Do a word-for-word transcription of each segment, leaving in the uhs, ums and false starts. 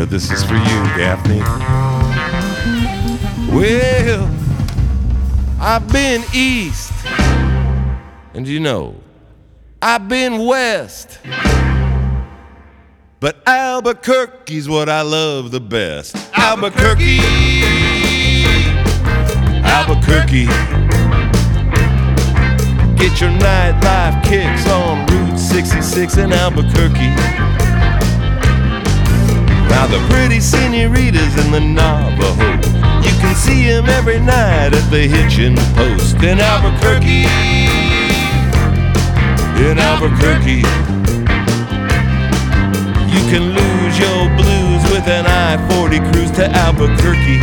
listener, this is for you, Daphne. Well, I've been east, and you know, I've been west, but Albuquerque's what I love the best. Albuquerque, Albuquerque. Get your nightlife kicks on Route sixty-six in Albuquerque. Now the pretty senoritas in the Navajo, you can see them every night at the Hitchin' Post in Albuquerque, in Albuquerque. You can lose your blues with an I forty cruise to Albuquerque.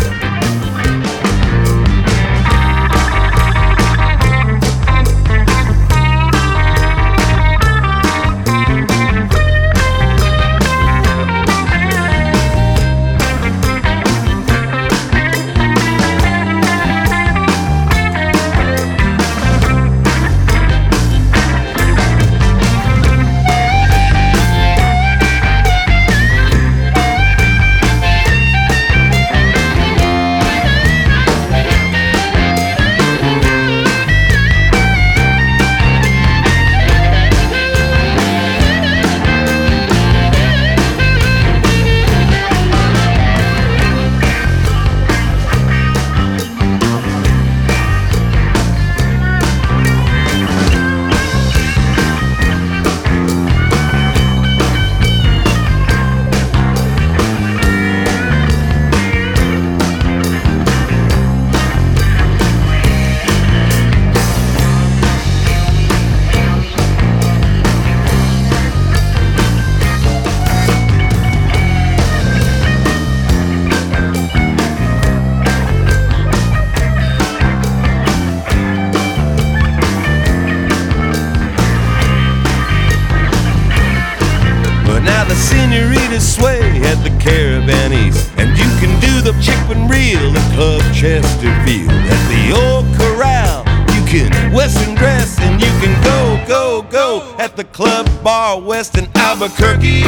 The senoritas sway at the Caravan East, and you can do the chicken reel at Club Chesterfield. At the old corral, you can western dress, and you can go, go, go at the Club Bar West in Albuquerque,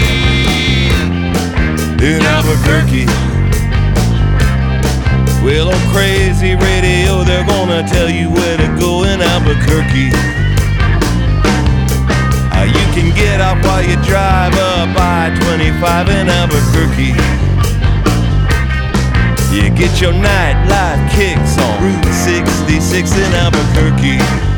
in Albuquerque. Well, on crazy radio, they're gonna tell you where to go in Albuquerque. You can get off while you drive up I twenty-five in Albuquerque. You get your nightlife kicks on Route sixty-six in Albuquerque.